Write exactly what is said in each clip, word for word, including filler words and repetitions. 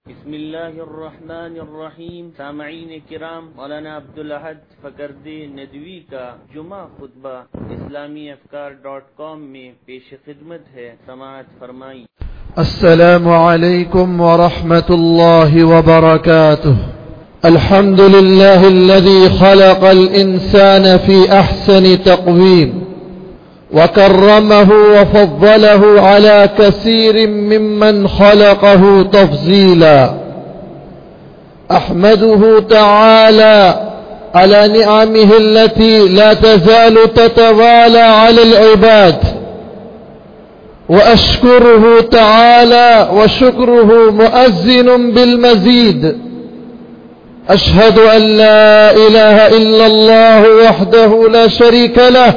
बिस्मिल्लाहिर्रहमानिर्रहीम। सामईन किराम, मौलाना अब्दुल अहद फकरदे नदवी का जुमा खुतबा इस्लामी अफकार डॉट कॉम में पेश खिदमत है। समाअत फरमाई। अस्सलामु अलैकुम व रहमतुल्लाहि व बरकातुहु। अल्हम्दुलिल्लाहिल्लज़ी खलक़ल इंसान फी अहसनि तक़वीम व कर्रमहु व फद्दलहु अला कसीरिम मिम्मन खलक़हु तफ़ज़ीला। अहमदुहु तआला अला निअमिहि अल्लती ला तज़ालु ततवाला अलल इबाद व अश्कुरुहु तआला व शुक्रुहु मुअज़्ज़िनुन बिल मज़ीद। अशहदु अन ला इलाहा इल्लल्लाह वहदहु ला शरीका लह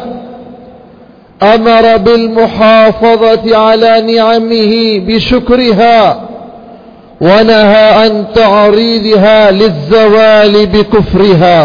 अमर बिलमुहाफ़ज़ति अला निअमिहि बिशुक्रिहा व नहा अन तअरीदिहा लिज़्ज़वालि बिकुफ्रिहा।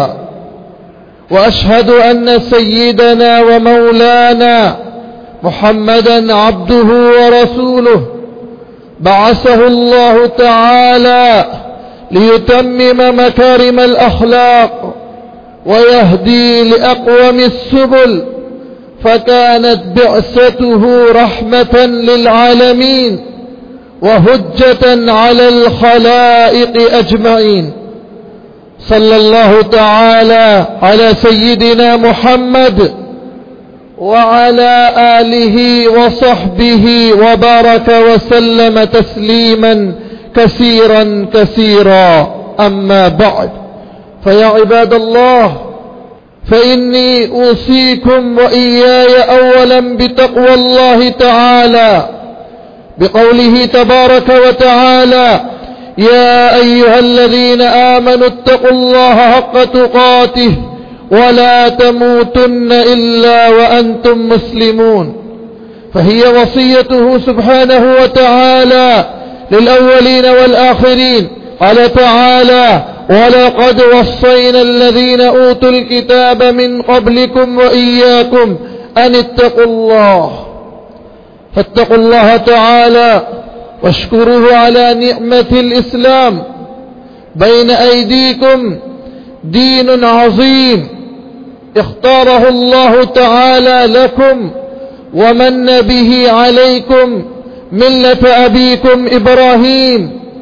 व अशहदु अन्न सय्यिदना व मौलाना मुहम्मदन अब्दुहु व रसूलुहु बअसहु अल्लाहु तआला लियुतम्मिम मकारिमल अख़लाक़ व यहदी लिअक़वमिस सुबुल फकानत बिअसतुहु रहमतन लिलआलमीन व हुज्जतन अलल खलाइक़ अजमईन। सल्लल्लाहु तआला अला सय्यिदिना मुहम्मद व अला आलिहि व सहबिहि व बारक व सल्लम तस्लीमन कसीरन कसीरा। अम्मा बअद, फया इबादल्लाह, फ़इन्नी ऊसीकुम व इय्याय अव्वलन बितक़वल्लाहि तआला बिक़ौलिहि तबारक व तआला या अय्युहल्लज़ीना आमनु इत्तक़ुल्लाहा हक़्क़ तुक़ातिहि व ला तमूतुन्न इल्ला व अंतुम मुस्लिमून। फ़हिय वसिय्यतुहु सुब्हानहु व तआला लिलअव्वलीन वल आखिरीन। क़ाल तआला वलक़द वस्सैना अल्लज़ीना ऊतुल किताब मिन क़ब्लिकुम व इय्याकुम अन इत्तक़ुल्लाह फत्तक़ुल्लाह तआला वश्कुरूहु अला निअमतिल इस्लाम बैन अयदीकुम दीनुन अज़ीम इख्तारहु अल्लाहु तआला लकुम व मन्न बिही अलैकुम मिल्लत अबीकुम इब्राहीम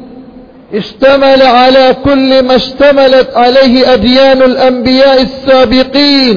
इश्तमल अला कुल्लि मा इश्तमलत अलैहि अदयानुल अंबियाइस साबिक़ीन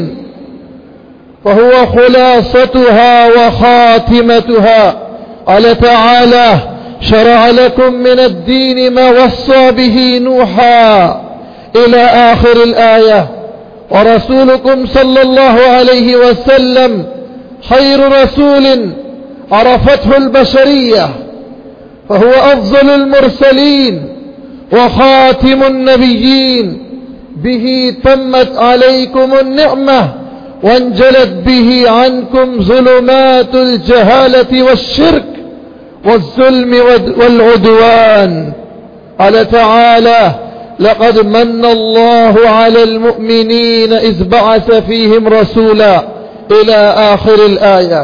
फहुव खुलासतुहा व खातिमतुहा। क़ाल तआला शरअ लकुम मिनद्दीन मा वस्सा बिही नूहा इला आखिरिल आया व रसूलुकुम सल्लल्लाहु अलैहि वसल्लम खैरु रसूलिन अरफ़तहुल बशरिय्यह फहुव अफ़ज़लुल मुरसलीन व खातिमुन नबिय्यीन बिही तम्मत अलैकुमुन निअमह वंजलत बिही अन्कुम ज़ुलुमातुल जहालति वश्शिर्क वज़्ज़ुल्मि वल उद्वान। क़ाल तआला लक़द मन्ना अल्लाहु अलल मुअमिनीन इज़ बअस फ़ीहिम रसूला इला आखिरिल आया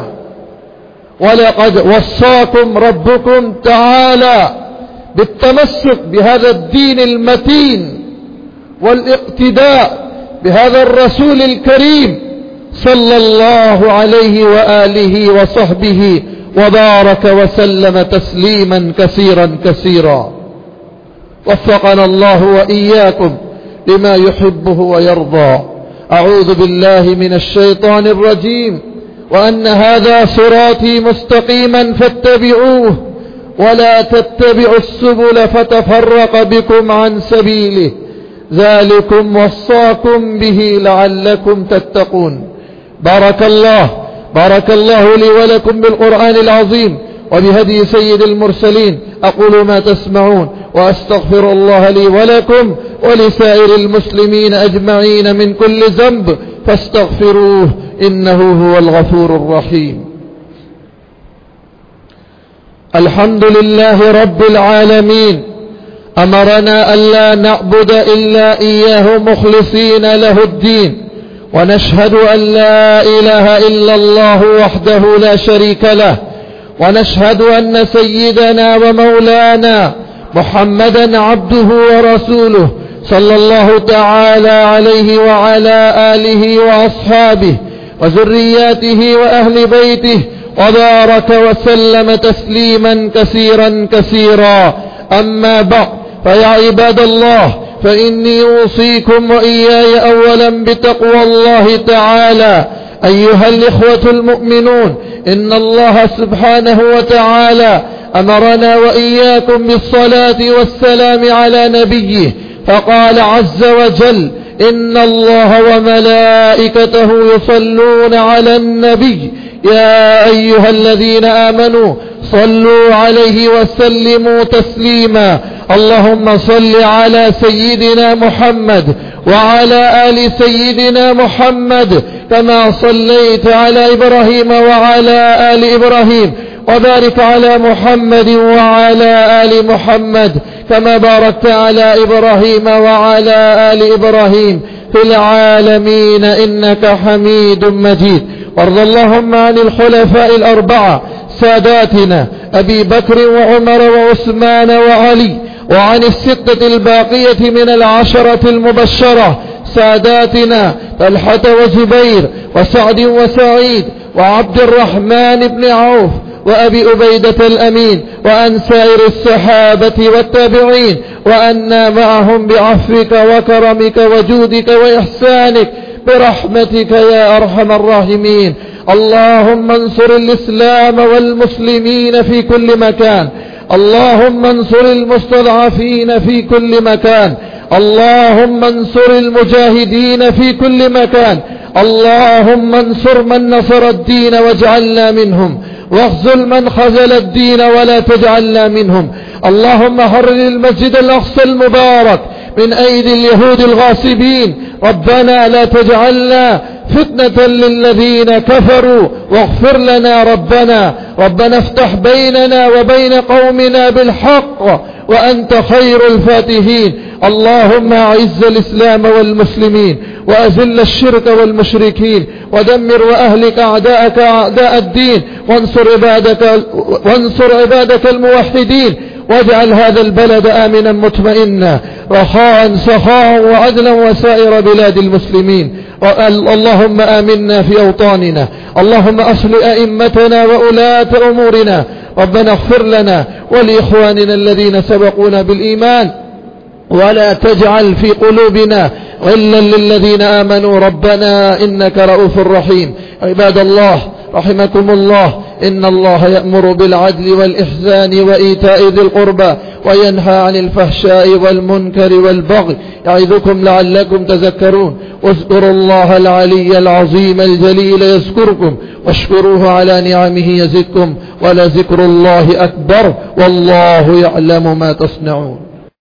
वलक़द वस्साकुम रब्बुकुम तआला बित्तमस्सुक बिहाज़ा द्दीनिल मतीन वल इक़्तिदा बिहाज़ा रसूलिल करीम सल्लल्लाहु अलैहि व आलिहि व सहबिहि व बारक व सल्लम तस्लीमन कसीरन कसीरा। वफ़क़ना अल्लाहु व इय्याकुम लिमा युहिब्बुहु व यर्ज़ा। अऊज़ु बिल्लाहि मिनश शैतानिर रजीम व अन्न हाज़ा सिराती मुस्तक़ीमन फत्तबिऊह व ला तत्तबिउस सुबुल फतफ़र्रक़ बिकुम अन सबीलिह ज़ालिकुम वस्साकुम बिही लअल्लकुम तत्तक़ून। बारकल्लाह बारकल्लाहु ली व लकुम बिल क़ुरआनिल अज़ीम व बिहदी सय्यिदिल मुरसलीन। अक़ूलु मा तस्मऊन व अस्तग़फ़िरुल्लाह ली व लकुम व लिसाइरिल मुस्लिमीन अजमईन मिन कुल्लि ज़ंब फस्तग़फ़िरूह इन्नहु हुवल गफ़ूरुर रहीम। अल्हम्दुलिल्लाहि रब्बिल आलमीन अमरना अल्ला नअबुद इल्ला इय्याहु मुख़लिसीन लहुद्दीन व नशहदु अन ला इलाहा इल्लल्लाह वहदहु ला शरीका लह ونشهد أن سيدنا ومولانا محمدا عبده ورسوله صلى الله تعالى عليه وعلى آله وأصحابه وذرياته وأهل بيته وبارك وسلم تسليما كثيرا كثيرا. أما بعد، فيا عباد الله، فإني أوصيكم وإياي أولا بتقوى الله تعالى. أيها الإخوة المؤمنون، إن الله سبحانه وتعالى أمرنا وإياكم بالصلاة والسلام على نبيه، فقال عز وجل: إن الله وملائكته يصلون على النبي يا أيها الذين آمنوا صلوا عليه وسلموا تسليما. اللهم صل على سيدنا محمد وعلى آل سيدنا محمد كما صليت على إبراهيم وعلى آل إبراهيم، وبارك على محمد وعلى آل محمد كما باركت على إبراهيم وعلى آل إبراهيم في العالمين إنك حميد مجيد. وارض اللهم عن الخلفاء الأربعة ساداتنا أبي بكر وعمر وعثمان وعلي، وعن الستة الباقية من العشرة المبشرة ساداتنا طلحة وزبير وسعد وسعيد وعبد الرحمن بن عوف وأبي أبيدة الأمين، وأن سائر الصحابة والتابعين، وأنا معهم بعفوك وكرمك وجودك وإحسانك برحمتك يا أرحم الراحمين. اللهم انصر الإسلام والمسلمين في كل مكان، اللهم انصر المستضعفين في كل مكان، اللهم انصر المجاهدين في كل مكان، اللهم انصر من نصر الدين واجعلنا منهم، واخذل من خذل الدين ولا تجعلنا منهم. اللهم حرر المسجد الأقصى المبارك من أيدي اليهود الغاصبين، ربنا لا تجعلنا فتنة للذين كفروا، واغفر لنا ربنا ربنا افتح بيننا وبين قومنا بالحق وأنت خير الفاتحين. اللهم أعز الإسلام والمسلمين، وأذل الشرك والمشركين، ودمر وأهلك أعداءك أعداء الدين، وانصر عبادك, وانصر عبادك الموحدين، واجعل هذا البلد آمنا مطمئنا رخاء سخاء وعدلا وسائر بلاد المسلمين. اللهم آمنا في أوطاننا، اللهم أصل أئمتنا وأولاة أمورنا، ربنا اغفر لنا ولإخواننا الذين سبقونا بالإيمان، ولا تجعل في قلوبنا غلا للذين آمنوا، ربنا إنك رؤوف رحيم. عباد الله رحمكم الله، إن الله يأمر بالعدل والإحسان وإيتاء ذي القربى، وينهى عن الفحشاء والمنكر والبغي، يعظكم لعلكم تذكرون. واذكروا الله العلي العظيم الجليل يذكركم، واشكروه على نعمه يزدكم، ولذكر الله أكبر، والله يعلم ما تصنعون.